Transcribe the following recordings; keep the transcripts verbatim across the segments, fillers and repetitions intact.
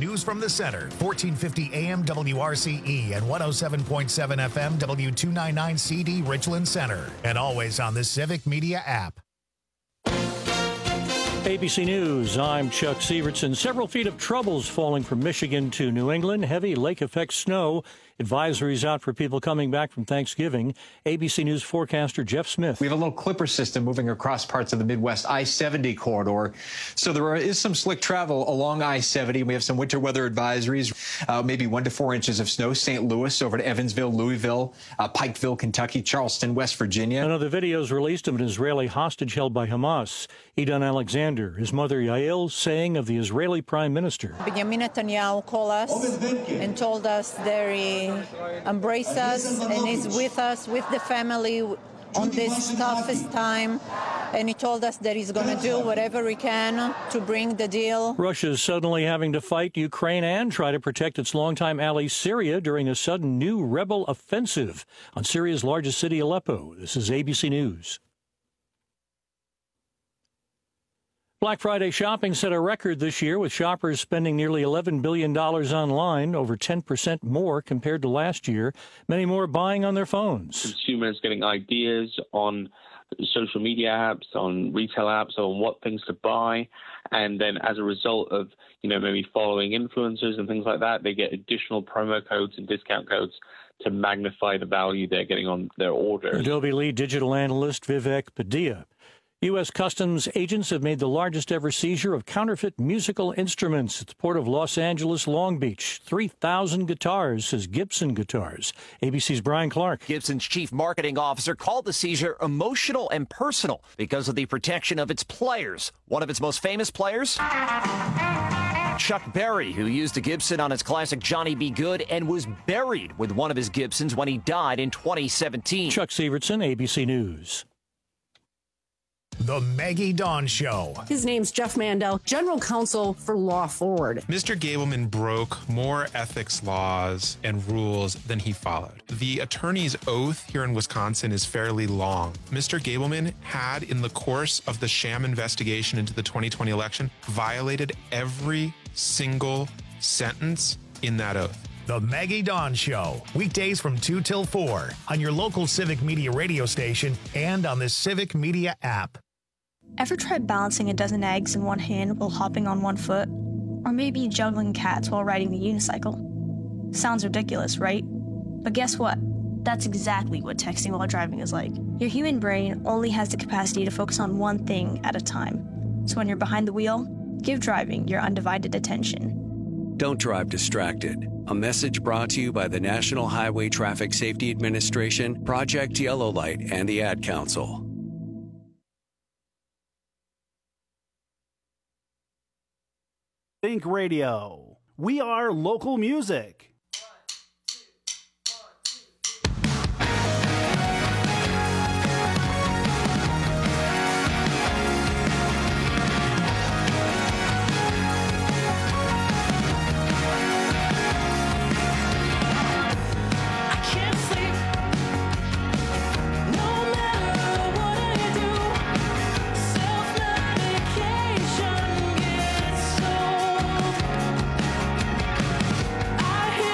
news from the center. fourteen fifty A M W R C E and one oh seven point seven F M W two ninety-nine C D Richland Center. And always on the Civic Media app. A B C News, I'm Chuck Severson. Several feet of troubles falling from Michigan to New England. Heavy lake-effect snow. Advisories out for people coming back from Thanksgiving. A B C News forecaster Jeff Smith. We have a little clipper system moving across parts of the Midwest I seventy corridor. So there is some slick travel along I seventy. We have some winter weather advisories, uh, maybe one to four inches of snow. Saint Louis over to Evansville, Louisville, uh, Pikeville, Kentucky, Charleston, West Virginia. Another video is released of an Israeli hostage held by Hamas. Idan Alexander, his mother Yael, saying of the Israeli prime minister. Benjamin Netanyahu called us and told us that he embraced us and is with us, with the family on this toughest time. And he told us that he's going to do whatever he can to bring the deal. Russia's suddenly having to fight Ukraine and try to protect its longtime ally Syria during a sudden new rebel offensive on Syria's largest city, Aleppo. This is A B C News. Black Friday shopping set a record this year, with shoppers spending nearly eleven billion dollars online, over ten percent more compared to last year. Many more buying on their phones. Consumers getting ideas on social media apps, on retail apps, on what things to buy. And then as a result of, you know, maybe following influencers and things like that, they get additional promo codes and discount codes to magnify the value they're getting on their orders. Adobe lead digital analyst Vivek Padilla. U S Customs agents have made the largest ever seizure of counterfeit musical instruments at the port of Los Angeles, Long Beach. three thousand guitars, says Gibson Guitars. A B C's Brian Clark. Gibson's chief marketing officer called the seizure emotional and personal because of the protection of its players. One of its most famous players? Chuck Berry, who used a Gibson on his classic Johnny B. Good and was buried with one of his Gibsons when he died in twenty seventeen. Chuck Severson, A B C News. The Maggie Dawn Show. His name's Jeff Mandel, General Counsel for Law Forward. Mister Gableman broke more ethics laws and rules than he followed. The attorney's oath here in Wisconsin is fairly long. Mister Gableman had, in the course of the sham investigation into the twenty twenty election, violated every single sentence in that oath. The Maggie Dawn Show, weekdays from two till four on your local Civic Media radio station and on the Civic Media app. Ever tried balancing a dozen eggs in one hand while hopping on one foot? Or maybe juggling cats while riding the unicycle? Sounds ridiculous, right? But guess what? That's exactly what texting while driving is like. Your human brain only has the capacity to focus on one thing at a time. So when you're behind the wheel, give driving your undivided attention. Don't drive distracted. A message brought to you by the National Highway Traffic Safety Administration, Project Yellow Light, and the Ad Council. Think Radio. We are local music. I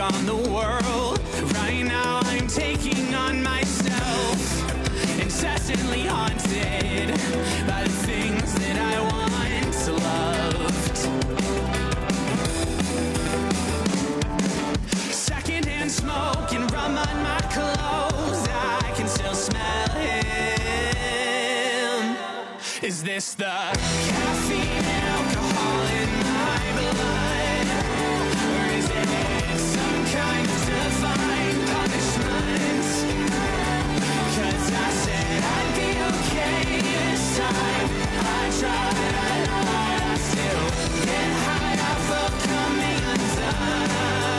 on the world. Right now I'm taking on myself, incessantly haunted by the things that I once loved. Secondhand smoke and rum on my clothes, I can still smell him. Is this the caffeine and alcohol in my blood? Or is it some kind of divine punishment? 'Cause I said I'd be okay this time. I tried, I lied, I still get high off of coming undone.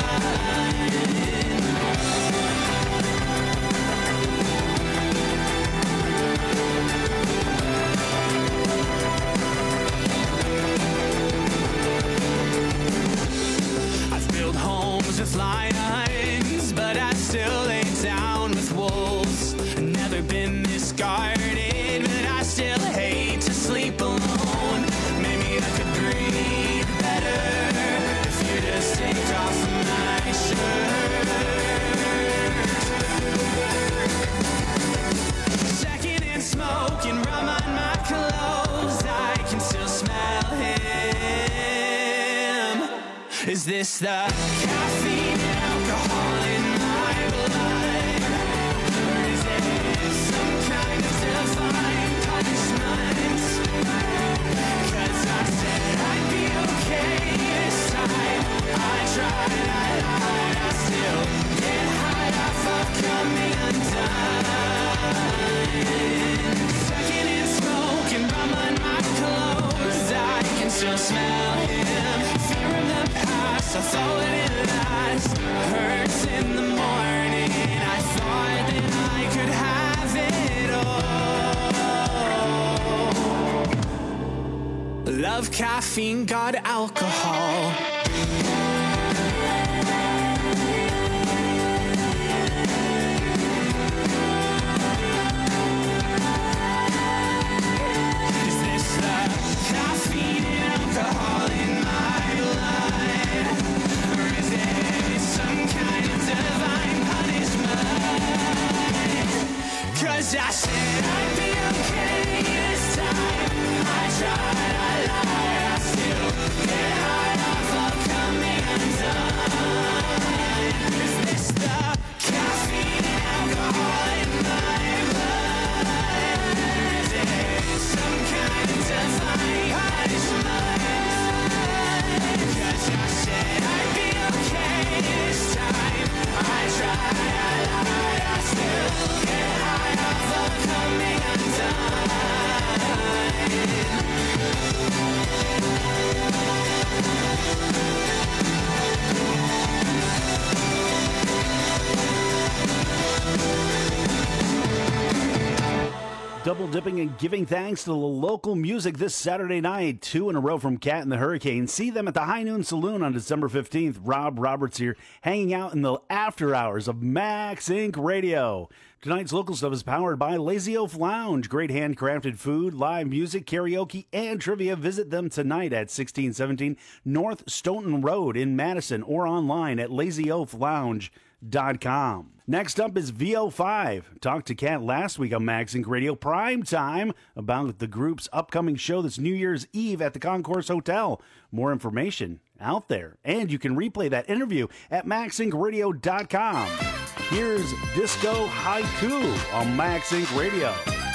Homes with lions, but I still lay down with wolves. Never been this guarded, but I still hate to sleep alone. Maybe I could breathe better if you just take off my shirt. Secondhand smoke and rum on my clothes, I can still smell him. Is this the caffeine and alcohol in my blood? Or is it some kind of divine punishment? 'Cause I said I'd be okay this time. I tried, I lied, I still get high off of coming undone. Secondhand smoke and rum on my clothes, I can still smell him. Fear of the past, I thought it last. Hurts in the morning, I thought that I could have it all. Love caffeine, God alcohol. Is this the caffeine and alcohol in my blood? Or is it some kind of divine punishment? 'Cause I said I'd be okay this time. I tried, I lied, I still get high off of coming undone. Is this the caffeine and alcohol in my blood? Is it some kind of divine punishment? 'Cause I said I'd be okay this time. I tried, I lied, I still get high off of coming undone. Double dipping and giving thanks to the local music this Saturday night. Two in a row from Cat and the Hurricane. See them at the High Noon Saloon on December fifteenth. Rob Roberts here, hanging out in the after hours of Max Incorporated. Radio. Tonight's local stuff is powered by Lazy Oaf Lounge. Great handcrafted food, live music, karaoke, and trivia. Visit them tonight at sixteen seventeen North Stoughton Road in Madison or online at lazy oaf lounge dot com. Next up is V O five. Talked to Kat last week on Max Incorporated Radio Prime Time about the group's upcoming show this New Year's Eve at the Concourse Hotel. More information out there, and you can replay that interview at max inc radio dot com. Here's Disco Haiku on Max Incorporated Radio.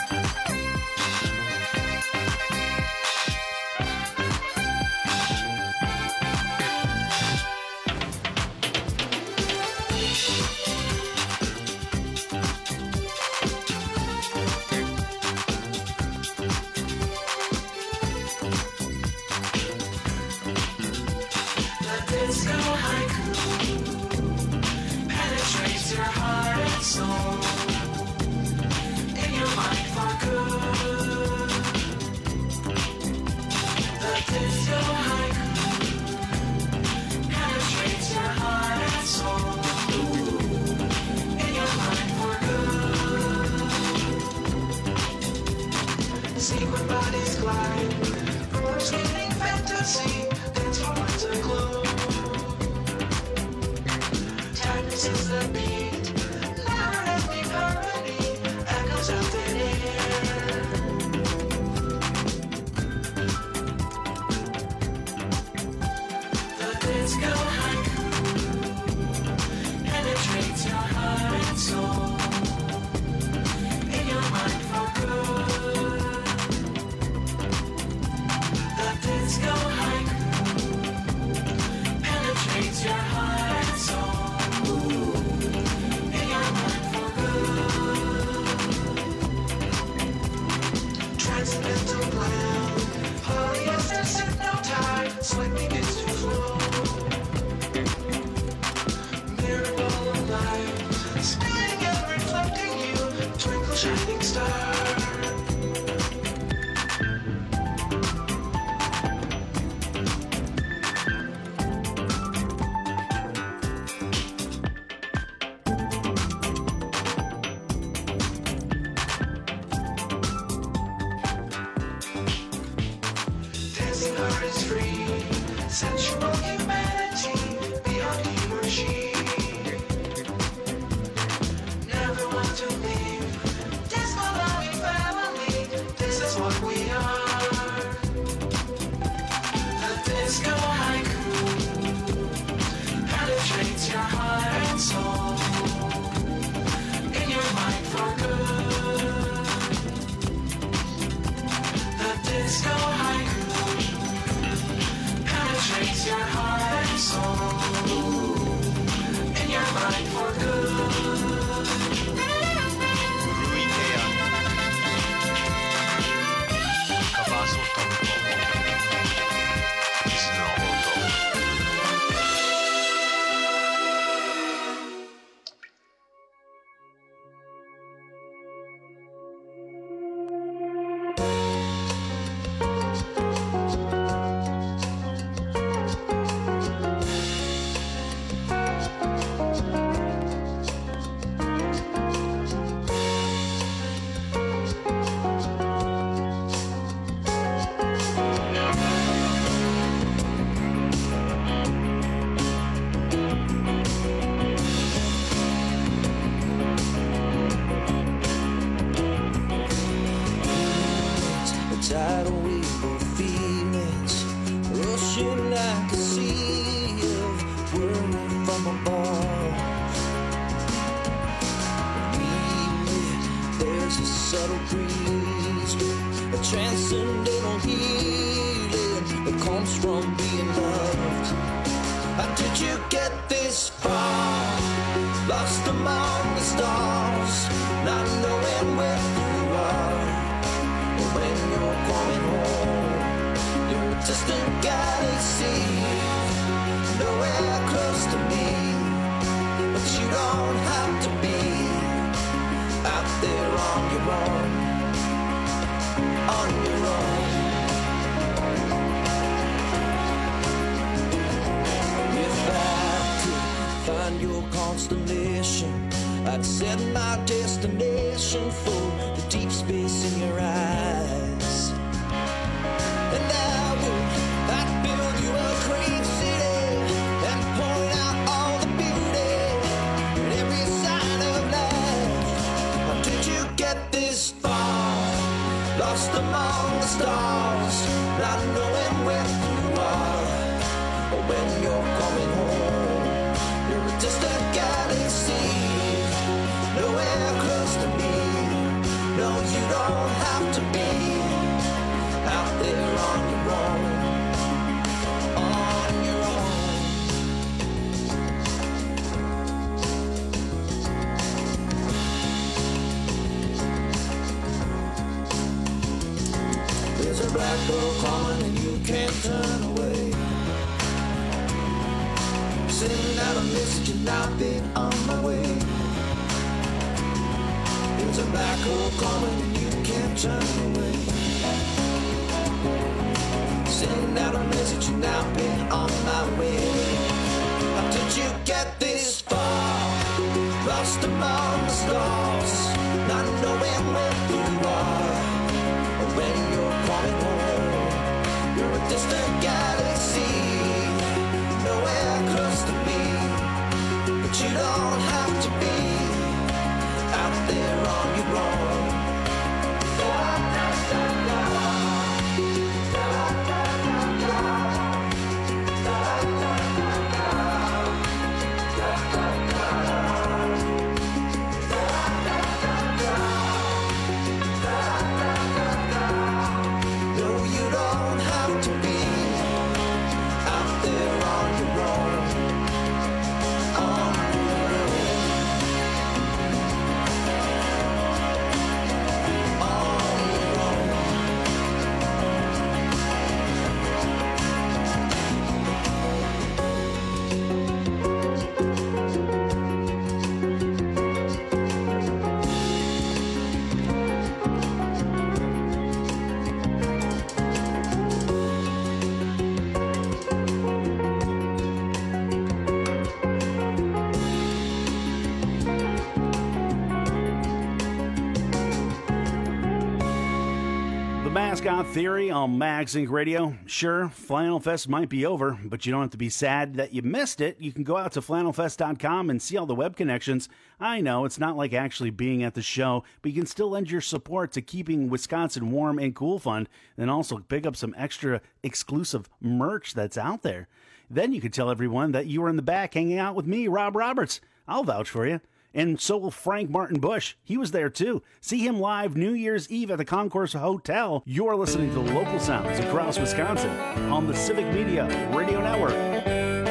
Secret bodies glide, roller skating fantasy, dance floors aglow. shining star. Dancing heart is free, sensual humanity, beyond he or she. Never want to leave. Disco loving family, this is what we are. The disco haiku penetrates your heart and soul, in your mind for good. The disco haiku penetrates your heart and soul, in your mind for good. Ruikea. Kawaso Tonkomo. Kizuna Oto. A tidal wave of feelings rushing like a sea of whirling from above. Immediately, there's a subtle breeze, a transcendental healing that comes from being loved. How did you get this far? Lost among the stars, not knowing where you are. When you're coming home, you're a distant galaxy, nowhere close to me. But you don't have to be out there on your own, on your own. If I could find your constellation, I'd set my destination for the deep space in your eyes. And I would, I'd build you a great city and point out all the beauty in every sign of life. How did you get this far? Lost among the stars, not knowing where you are. But when you're coming home, you're a distant galaxy, nowhere close to me. No, you don't have to be out there on your own, on your own. There's a black hole coming and you can't turn away. Sending out a message and I've been on my way. There's a black hole coming and you can't turn away. Sending out a message and I've been on my way. How did you get this far? Lost among the stars, not knowing where you are. When you're coming home, you're a distant galaxy, nowhere close to me. But you don't have to be out there on your own. Da, da, da, da. Mascot Theory on Max Inc Radio. Sure, Flannel Fest might be over, but you don't have to be sad that you missed it. You can go out to flannel fest dot com and see all the web connections. I know it's not like actually being at the show, but you can still lend your support to keeping Wisconsin warm and cool fund, and also pick up some extra exclusive merch that's out there. Then you could tell everyone that you were in the back hanging out with me, Rob Roberts. I'll vouch for you. And so will Frank Martin Bush. He was there too. See him live New Year's Eve at the Concourse Hotel. You're listening to local sounds across Wisconsin on the Civic Media Radio Network.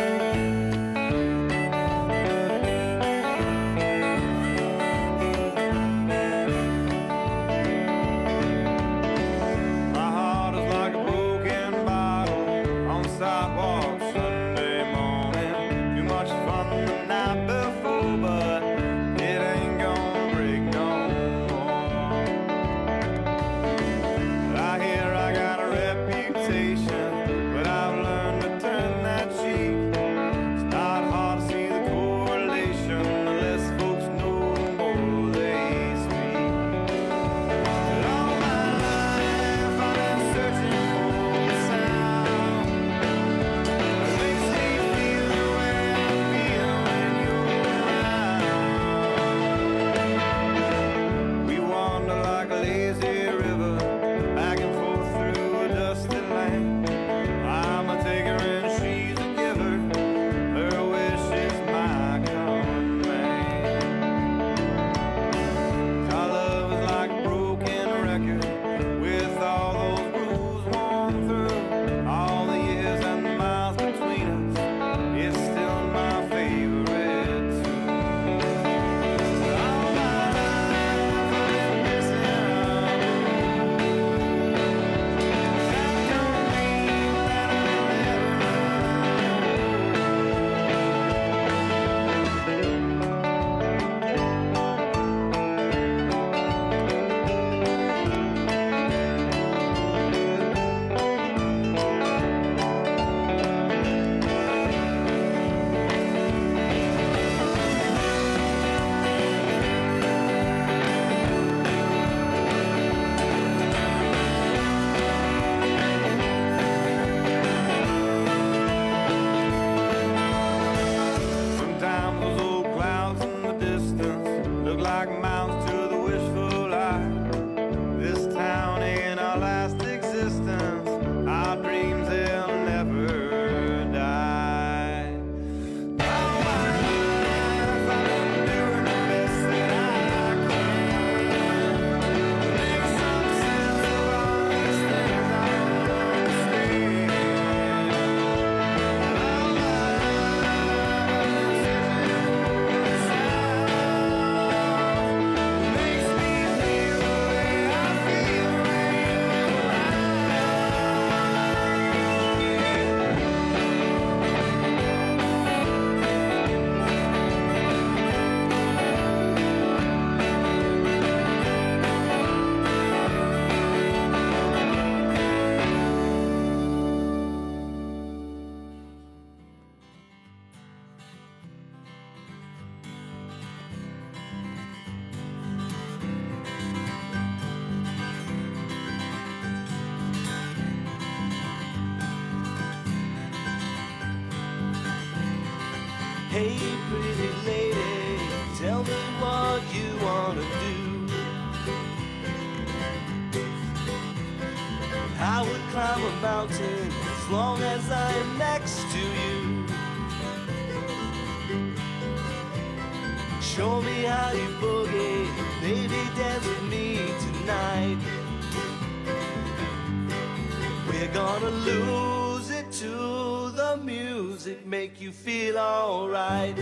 Hey, pretty lady, tell me what you want to do. I would climb a mountain as long as I am next to you. Show me how you boogie, baby, dance with me tonight. We're gonna lose it to the music, make you feel alright.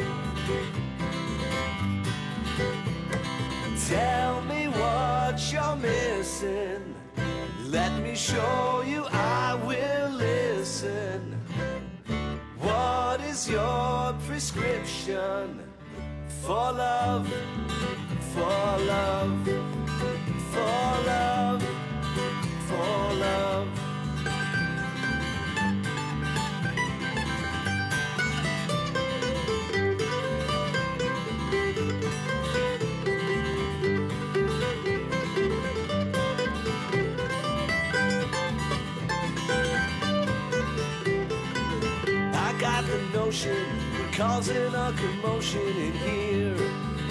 Tell me what you're missing, let me show you, I will listen. What is your prescription for love, for love, for love, for love? motion, we're causing a commotion in here.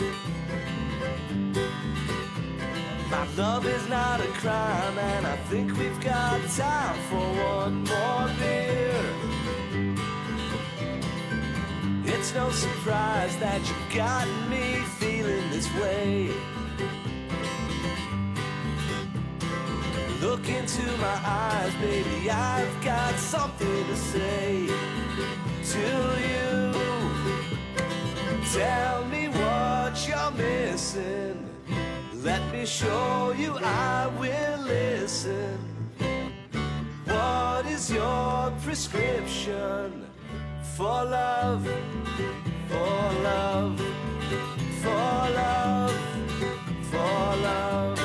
My love is not a crime, and I think we've got time for one more beer. It's no surprise that you got me feeling this way. Look into my eyes, baby, I've got something to say to you. Tell me what you're missing. Let me show you, I will listen. What is your prescription for love, for love, for love, for love?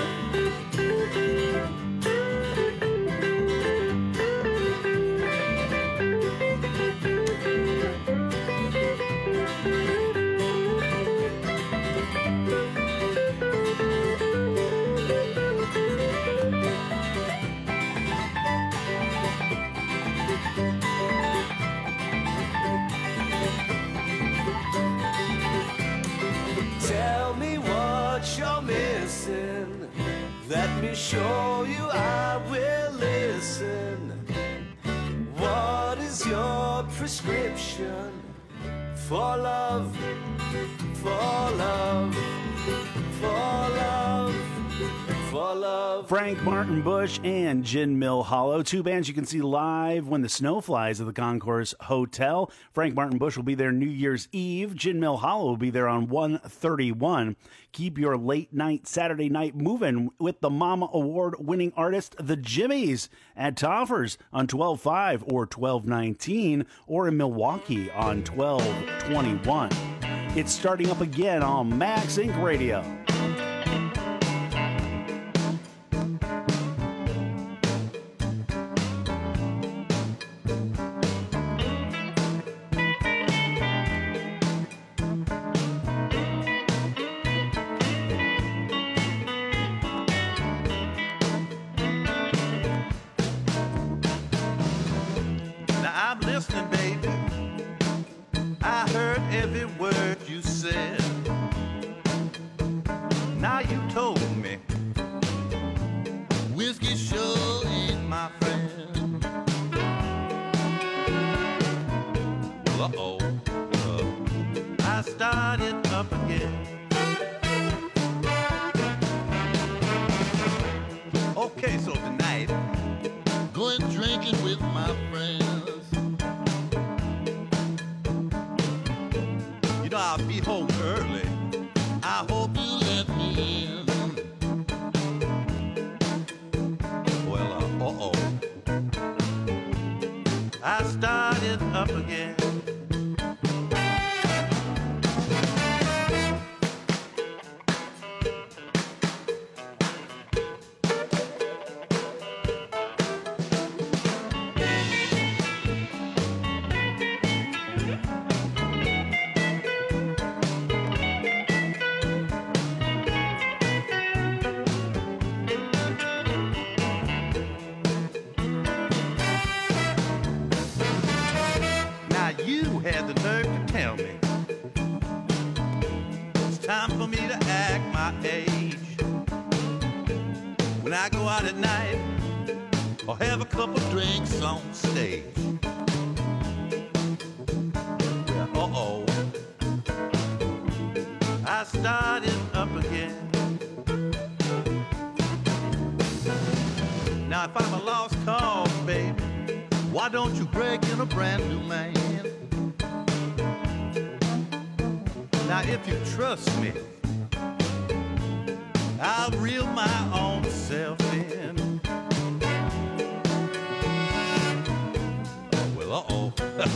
You're missing. Let me show you, I will listen. What is your prescription for love, for love, for love, for love? Frank Martin Bush and Gin Mill Hollow, two bands you can see live when the snow flies at the Concourse Hotel. Frank Martin Bush will be there New Year's Eve. Gin Mill Hollow will be there on one thirty-one. Keep your late night Saturday night moving with the Mama Award winning artist, the Jimmies, at Toffers on twelve five or twelve nineteen, or in Milwaukee on twelve twenty-one. It's starting up again on Max Incorporated. Radio. Listening, baby, I heard every word you said. Now you told me whiskey sure ain't my friend. Well, uh-oh, uh, I started up again. Okay, so tonight, going drinking with my friends. I'll be home early. I hope you let me in. Well, uh, uh-oh. I started up again. Had the nerve to tell me it's time for me to act my age. When I go out at night or have a couple drinks on stage. Uh-oh, I started up again. Now if I'm a lost cause, baby, why don't you break in a brand new man? Now if you trust me, I'll reel my own self in. Well, uh-oh,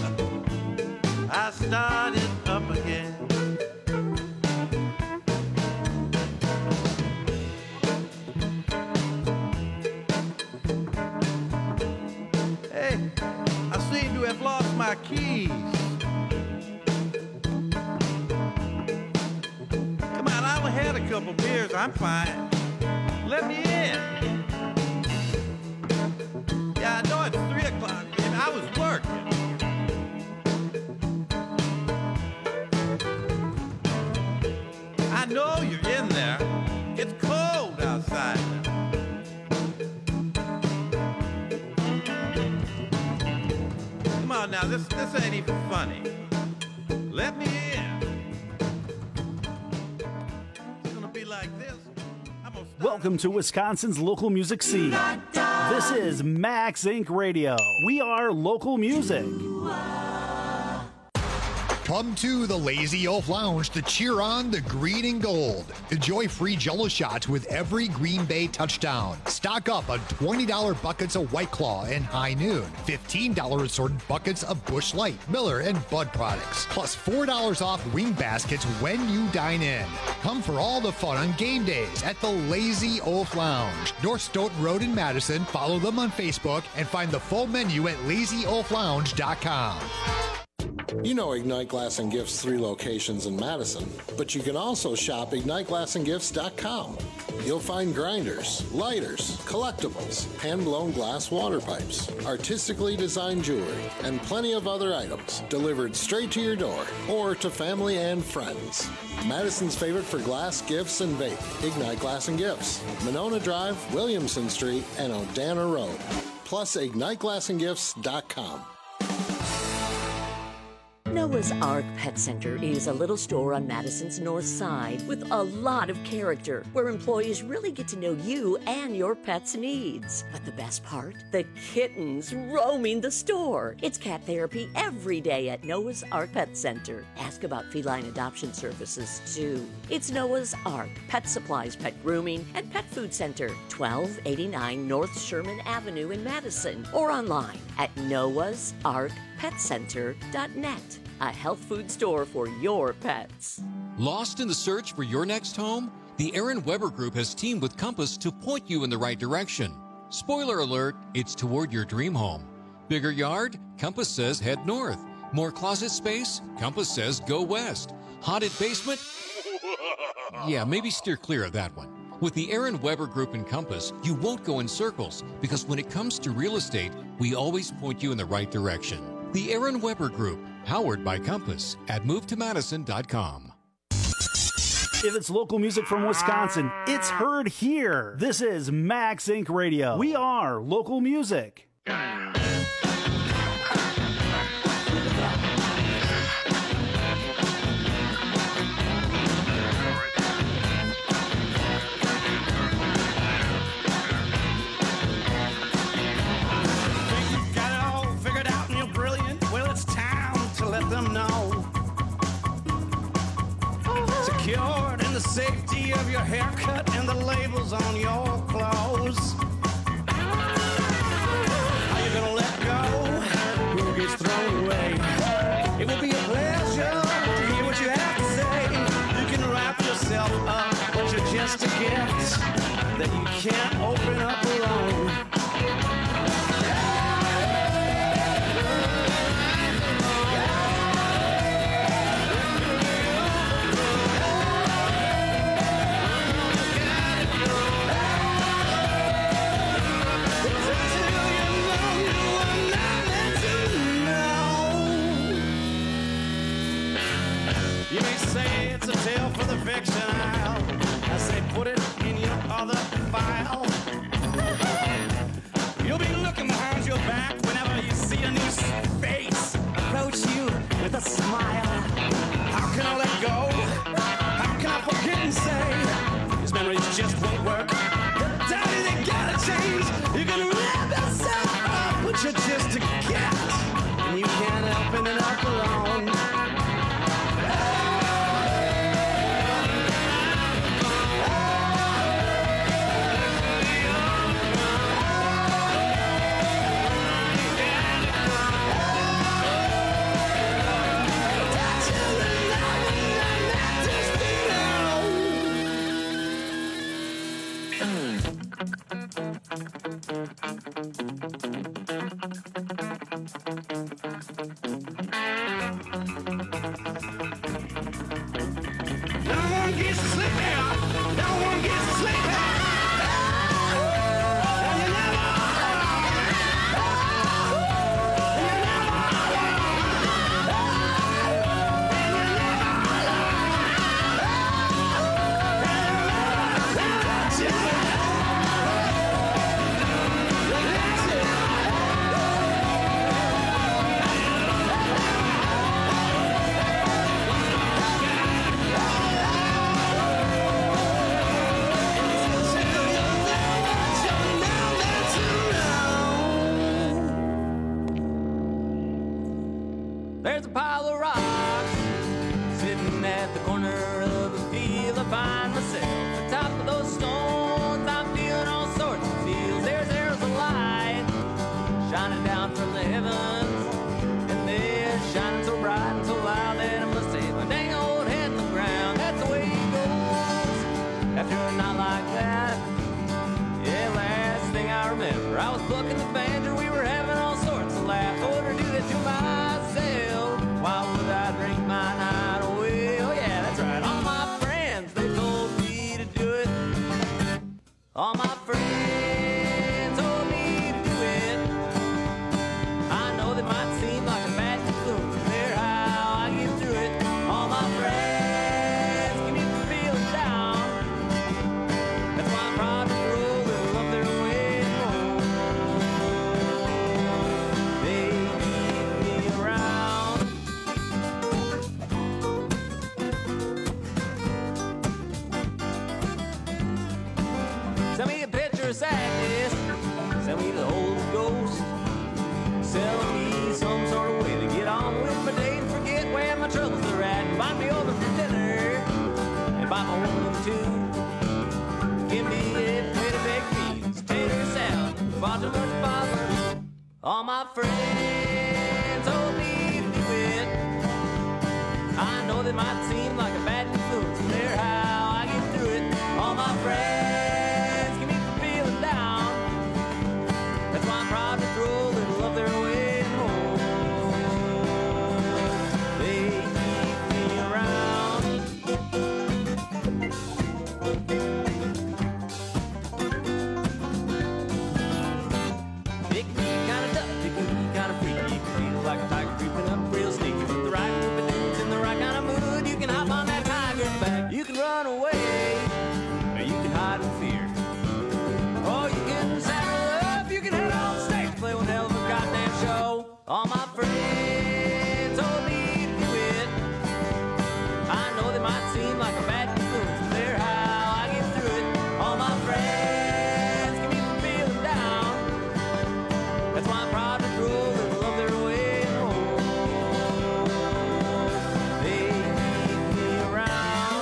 I started up again. Hey, I seem to have lost my keys. Had a couple beers, I'm fine. Let me in. Yeah, I know it's three o'clock, baby. I was working. know you're in there. It's cold outside now. Come on now, this this ain't even funny. Let me in. It's gonna be like this. Welcome to Wisconsin's local music scene. This is Max Incorporated. Radio. We are local music. Come to the Lazy Oaf Lounge to cheer on the green and gold. Enjoy free Jell-O shots with every Green Bay touchdown. Stock up on twenty dollars buckets of White Claw and High Noon. fifteen dollars assorted buckets of Busch Light, Miller, and Bud products. Plus four dollars off wing baskets when you dine in. Come for all the fun on game days at the Lazy Oaf Lounge. North Stoughton Road in Madison. Follow them on Facebook and find the full menu at lazy oaf lounge dot com. You know Ignite Glass and Gifts' three locations in Madison, but you can also shop ignite glass and gifts dot com. You'll find grinders, lighters, collectibles, hand-blown glass water pipes, artistically designed jewelry, and plenty of other items delivered straight to your door or to family and friends. Madison's favorite for glass, gifts, and vape, Ignite Glass and Gifts, Monona Drive, Williamson Street, and Odana Road. Plus ignite glass and gifts dot com. Noah's Ark Pet Center is a little store on Madison's north side with a lot of character, where employees really get to know you and your pet's needs. But the best part? The kittens roaming the store. It's cat therapy every day at Noah's Ark Pet Center. Ask about feline adoption services, too. It's Noah's Ark Pet Supplies, Pet Grooming, and Pet Food Center, twelve eighty-nine North Sherman Avenue in Madison, or online at noahs ark pet center dot net. A health food store for your pets. Lost in the search for your next home? The Aaron Weber Group has teamed with Compass to point you in the right direction. Spoiler alert, it's toward your dream home. Bigger yard? Compass says head north. More closet space? Compass says go west. Haunted basement? Yeah, maybe steer clear of that one. With the Aaron Weber Group and Compass, you won't go in circles, because when it comes to real estate, we always point you in the right direction. The Aaron Weber Group, powered by Compass, at move to madison dot com. If it's local music from Wisconsin, it's heard here. This is Max Incorporated. Radio. We are local music. Secured in the safety of your haircut and the labels on your clothes. Are you gonna let go? Who gets thrown away? It will be a pleasure to hear what you have to say. You can wrap yourself up, but you're just a gift that you can't open up alone. You may say it's a tale for the fiction aisle. I say put it in your other file. You'll be looking behind your back whenever you see a new face approach you with a smile. How can I let go? How can I forget and say these memories just won't work? Daddy, they gotta change. You can wrap yourself up, but you're just a cat, and you can't open it up alone. fucking the banjo, we were having all sorts of laughs. I wouldn't do that to myself. Why would I drink my night away? Oh yeah, that's right. All my friends, they told me to do it. All my friends told me to do it. I know that might seem like a bad influence, but they're how I get through it. All my friends keep me from feeling down. That's why I'm proud to throw a little of their way home. They keep me around. Send me a picture of sadness. Send me the Holy Ghost. Sell me some sort of way to get on with my day and forget where my troubles are at. Invite me over for dinner. Invite my woman too. Give me a plate of baked beans, tater salad, far too much bother. All my friends told me to do it. I know that might seem like a bad influence, but they're how I get through it. All my friends keep me from feeling down. That's why I'm proud to throw a little of their way home. They keep me around. It can be kinda tough, it can be kinda freaky. It can feel like a tiger creeping up real sneaky. With the right group of dudes in the right kind of mood, you can hop on that tiger's back. You can run away, or you can hide in fear. Or you can saddle up, you can head on stage, play one hell of a goddamn show. All my friends told me to do it. I know they might seem like a bad influence, but they're how I get through it. All my friends keep me from feeling down. That's why I'm proud to throw a little of their way home. They keep me around.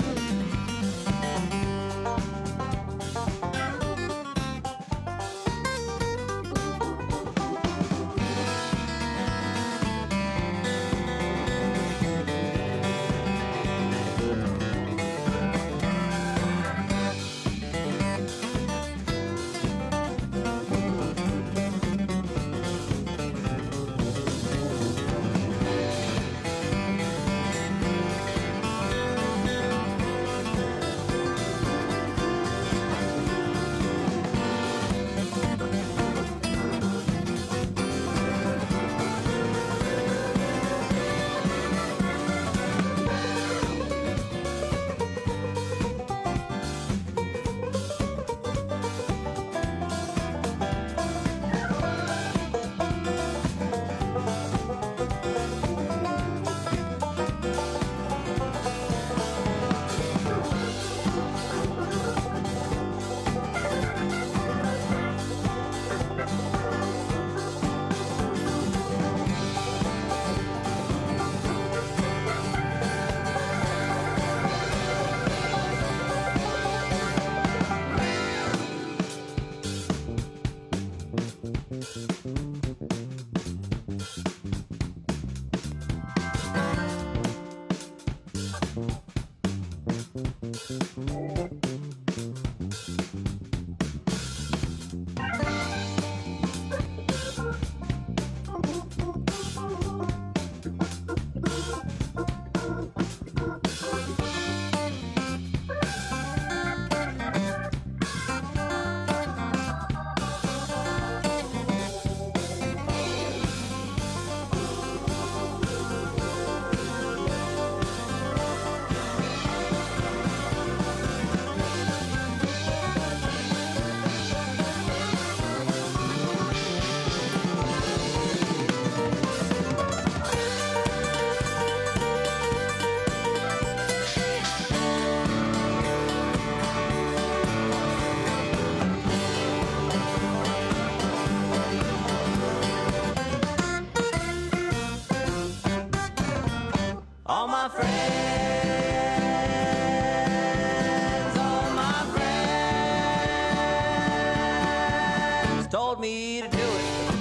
All my friends, all my friends told me to do it.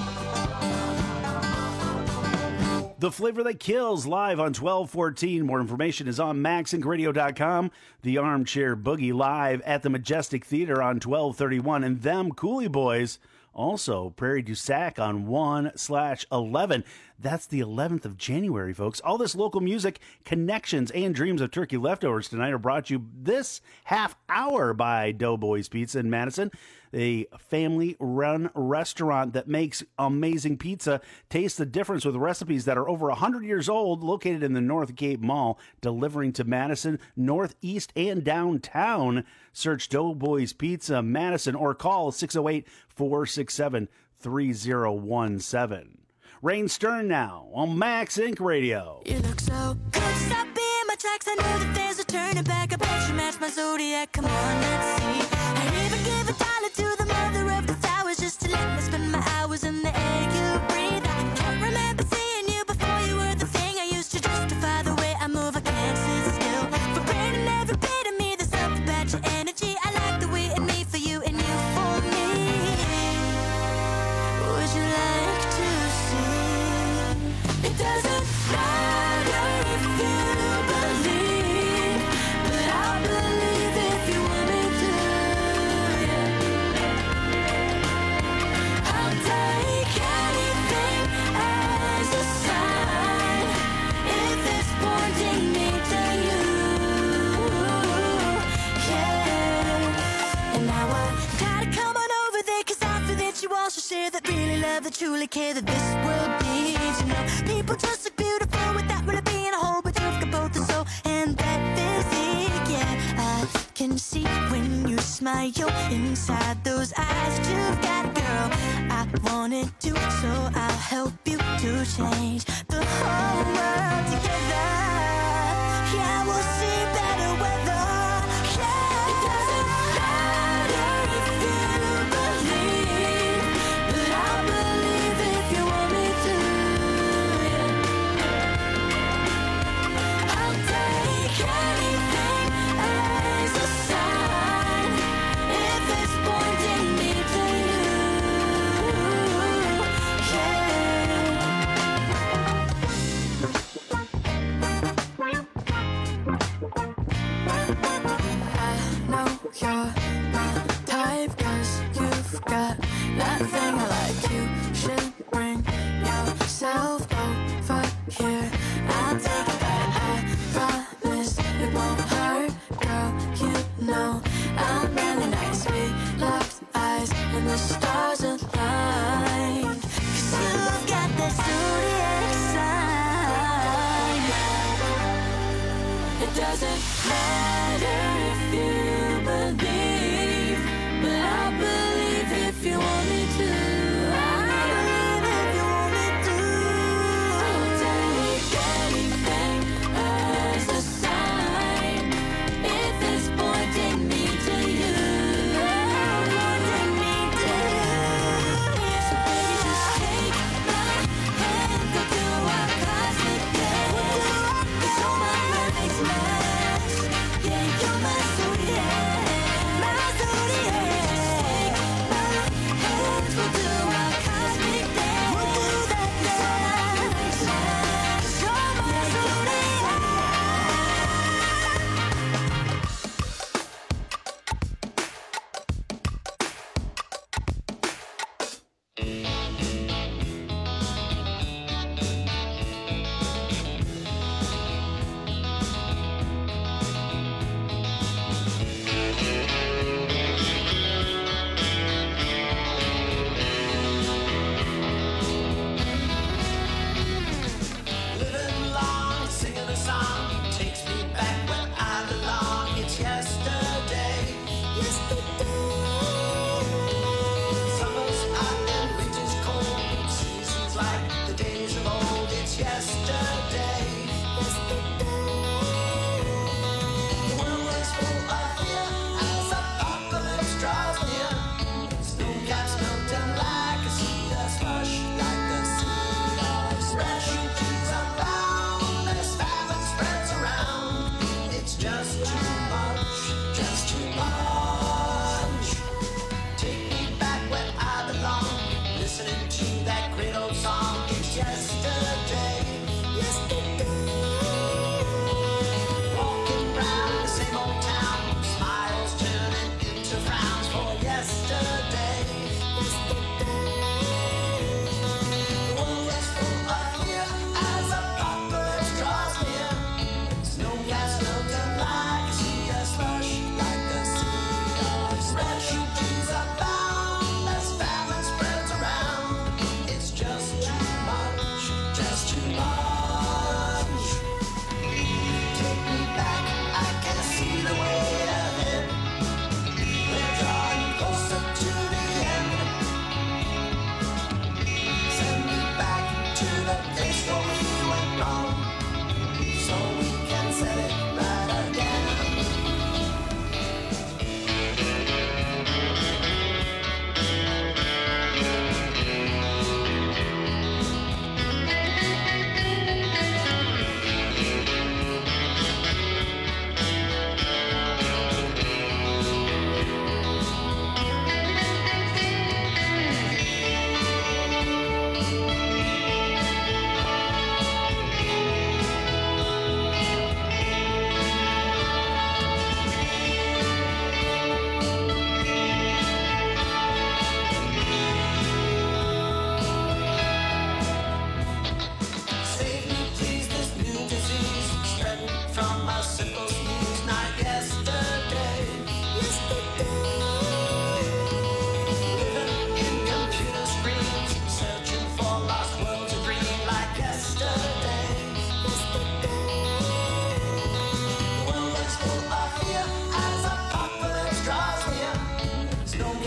The Flavor That Kills live on twelve fourteen. More information is on max inc radio dot com. The Armchair Boogie live at the Majestic Theater on twelve thirty-one. And them Coolie Boys Also, Prairie du Sac on one slash eleven. That's the eleventh of January, folks. All this local music, connections, and dreams of turkey leftovers tonight are brought to you this half hour by Doughboys Pizza in Madison, a family-run restaurant that makes amazing pizza. Taste the difference with recipes that are over one hundred years old, located in the North Cape Mall, delivering to Madison, Northeast, and downtown. Search Doughboys Pizza Madison or call six oh eight, four six seven, three oh one seven. Rain Stern now on Max Inc Radio. You look so good. Stop being my tracks. I know that there's a turning back. I bet you match my zodiac. Come on, let's see. I'd even give a dollar to the mother of the flowers just to let me spend my hours in the air you breathe. I can't remember seeing you before you were the thing I used to justify the way I move. I can't sit still. For branding every bit of me, there's something about your energy. I like the way in me for you and you for me. Would you like to see? It doesn't matter if you believe, but I'll believe if you want me to. Yeah. I'll take anything as a sign if it's pointing me to you. Yeah. And now I gotta come on over there, 'cause I feel that you also share that really love, that truly care, that this world needs. You know, people just look beautiful without really being a whole, but you've got both the soul and that physique. Yeah, I can see when you smile inside those eyes that you've got, girl. I wanted to, so I'll help you to change the whole world together. Yeah, we'll see better weather. Yeah, it doesn't matter if you believe, but I'll believe if you want me to. Yeah. I'll take anything as a sign if it's pointing me to you. I know you're my type, 'cause you've got that thing I like. You should bring yourself over here. I'll take it back. I promise it won't hurt, girl. You know I'm really nice. We locked eyes and the stars aligned, 'cause you've got that zodiac sign. It doesn't matter if you believe, but I'll believe if you want me to. I'll believe if you want me to. I'll take anything as a sign if it's pointing me to you. Pointing me to you. So baby, just take my hand, go do our cosmic dance. 'Cause all my perfect match. Yeah,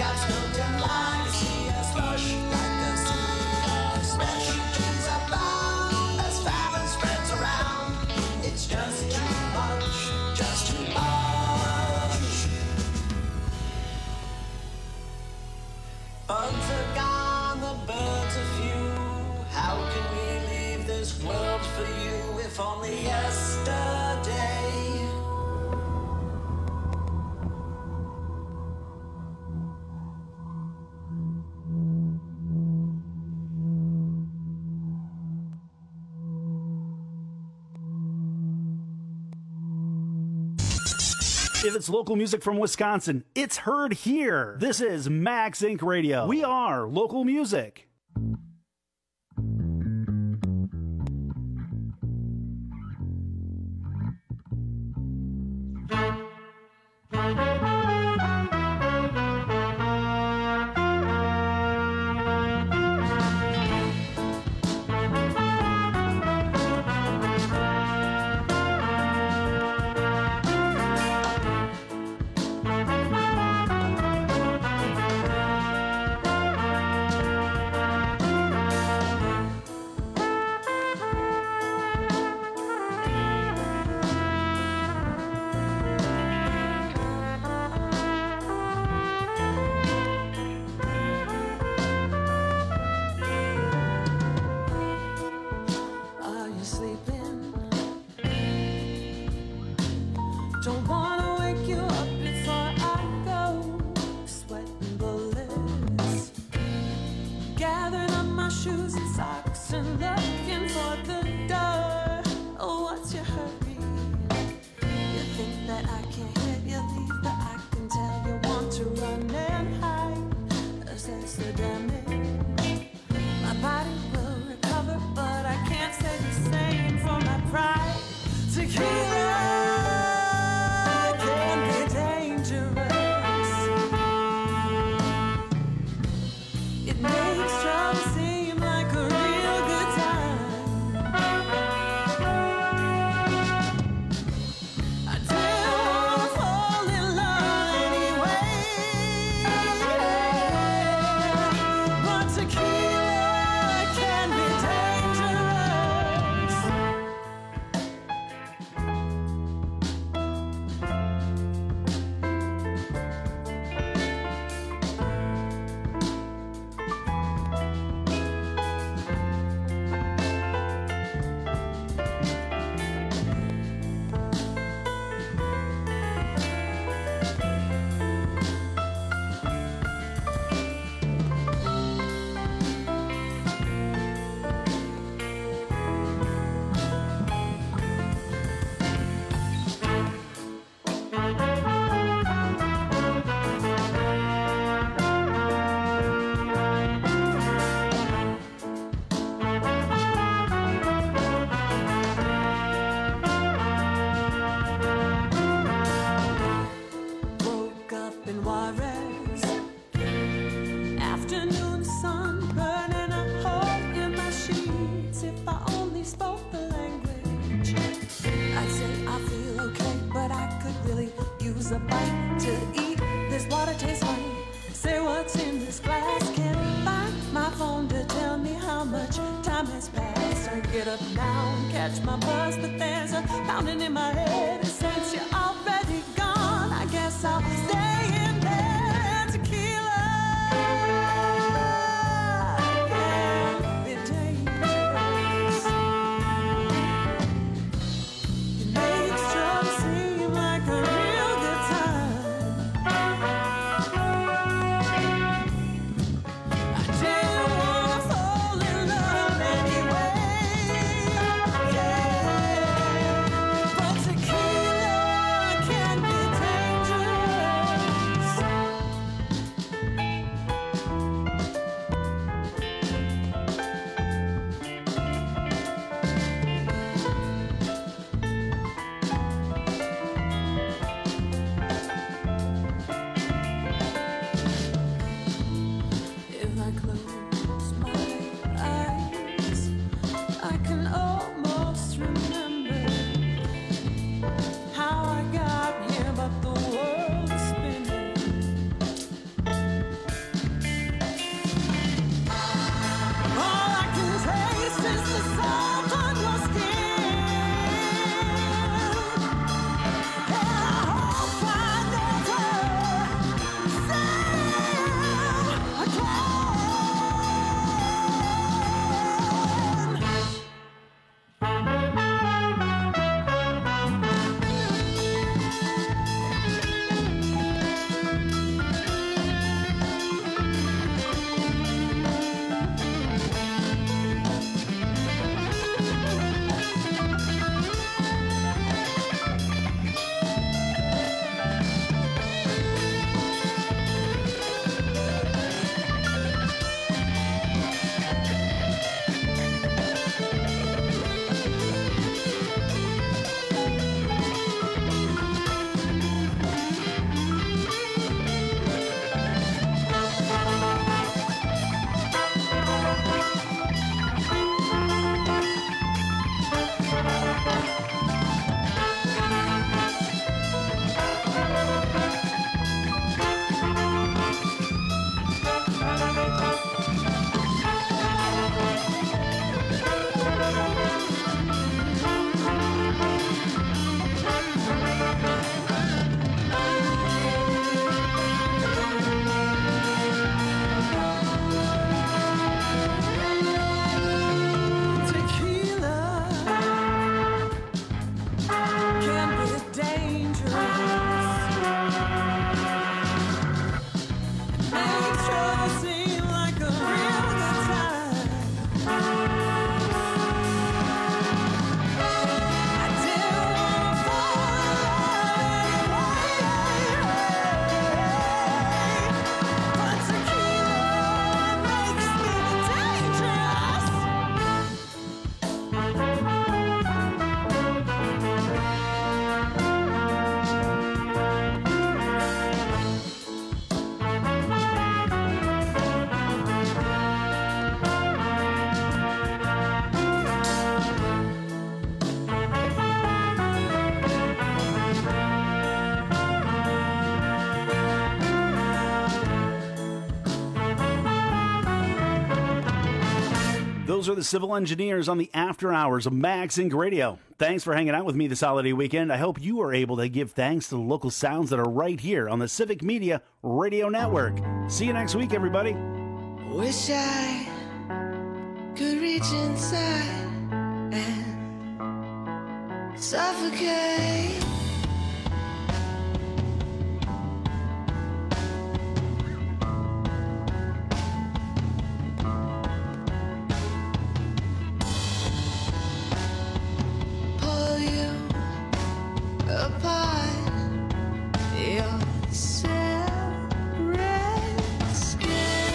Perhaps don't lie, you see us flush like the sea of smash. Trees abound as famine spreads around. It's just too much, just too much. Bugs are gone, the birds are few. How can we leave this world for you if only yesterday? If it's local music from Wisconsin, it's heard here. This is Max Inc Radio. We are local music. Are you sleeping? Don't wanna wake you up before I go. Sweating bullets. Gathering up my shoes and socks and looking for the door. Oh, what's your hurry? You think that I can't hear you leave, but I can tell you want to run and hide. Assess the damage. My body will recover, but I can't say the same for my pride. Tequila can be dangerous. It makes trouble seem like a real good time. I didn't wanna fall in love anyway, but tequila can be dangerous. Woke up in Juarez. Afternoon sun burning a hole in my sheets. If I only spoke the language, I'd say I feel okay, but I could really use a bite to eat. This water tastes funny. Say what's in this glass. Can't find my phone to tell me how much time has passed. I get up now and catch my buzz, but there's a pounding in my head. And since you're already gone, I guess I'll stay in bed. Tequila can be dangerous. It makes trouble seem like a real good time. I didn't wanna fall in love anyway, yeah. But tequila Those are the civil engineers on the after hours of MagSync Radio. Thanks for hanging out with me this holiday weekend. I hope you are able to give thanks to the local sounds that are right here on the Civic Media Radio Network. See you next week, everybody. Wish I could reach inside and suffocate. Pull you apart, your separate skin.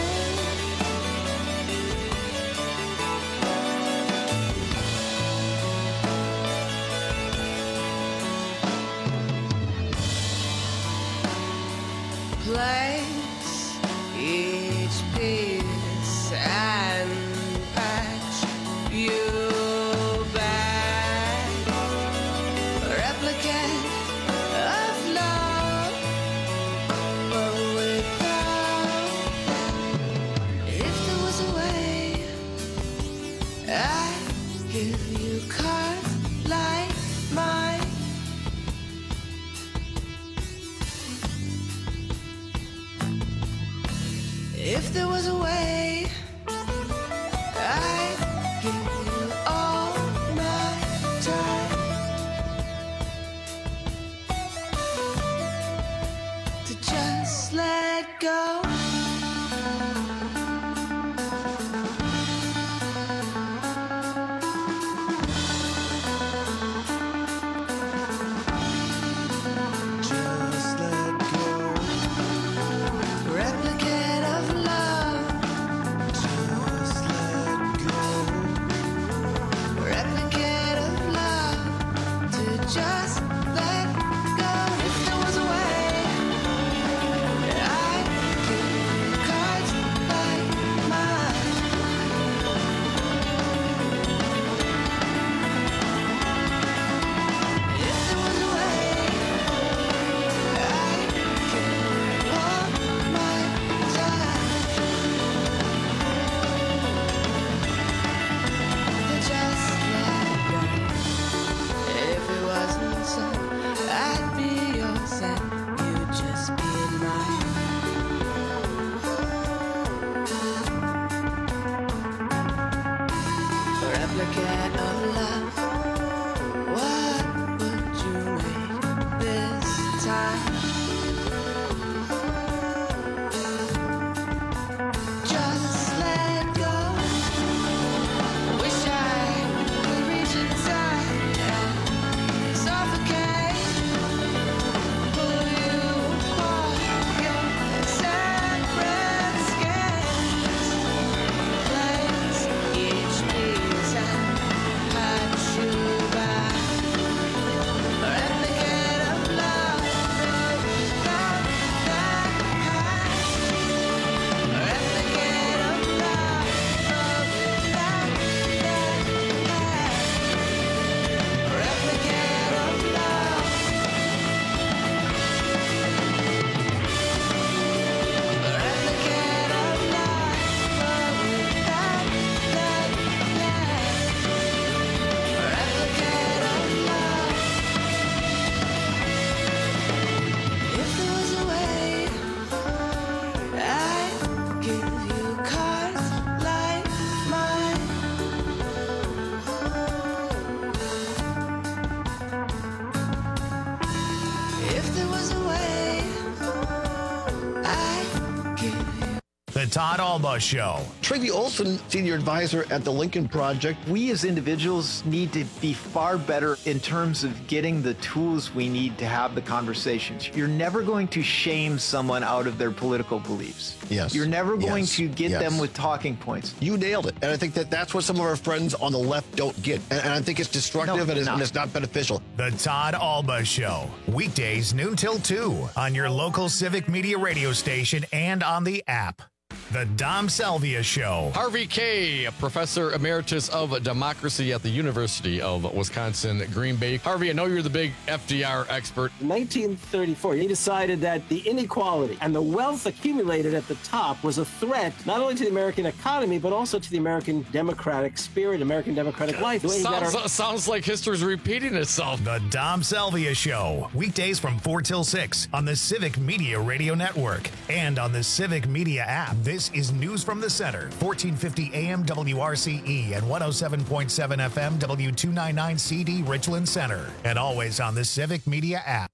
Place each piece and patch you back. Replicate of love, but without. If there was a way, I'd give you cards like mine. If there was a way, I'd give you all my time to just let go. Just let go. Replicate of love. Just let go. Replicate of love. To just let go. If there was a way, I'd give you cards like mine. If there was a way, I'd give you all my time to just let go. If it wasn't so, I'd be yours and you'd just be mine. Replicate of love. What would you make this time? Just let go. Wish I could reach inside and suffocate. Pull you apart, your separate skins. Place each piece and patch you back. Replicate of love, but without that patch. Replicate of love, but without that patch. Replicate of love. Replicate of love, but without that patch. Replicate of love. If there was a way, I'd give you cards like mine. If there was a way, I'd give you. The Todd Alba Show. Tracy Olson, Senior Advisor at the Lincoln Project. We as individuals need to be far better in terms of getting the tools we need to have the conversations. You're never going to shame someone out of their political beliefs. Yes. You're never going Yes. to get Yes. them with talking points. You nailed it. And I think that that's what some of our friends on the left don't get. And, and I think it's destructive No, and, it's, not. and it's not beneficial. The Todd Alba Show. Weekdays noon till two on your local Civic Media radio station and on the app. The Dom Salvia Show. Harvey Kaye, Professor Emeritus of Democracy at the University of Wisconsin, Green Bay. Harvey, I know you're the big F D R expert. In nineteen thirty-four, he decided that the inequality and the wealth accumulated at the top was a threat not only to the American economy, but also to the American democratic spirit, American democratic life. The way he got Sounds, our- sounds like history's repeating itself. The Dom Salvia Show. Weekdays from four till six on the Civic Media Radio Network and on the Civic Media app. This is News from the Center, fourteen fifty A M W R C E and one oh seven point seven F M W two ninety-nine C D Richland Center. And always on the Civic Media app.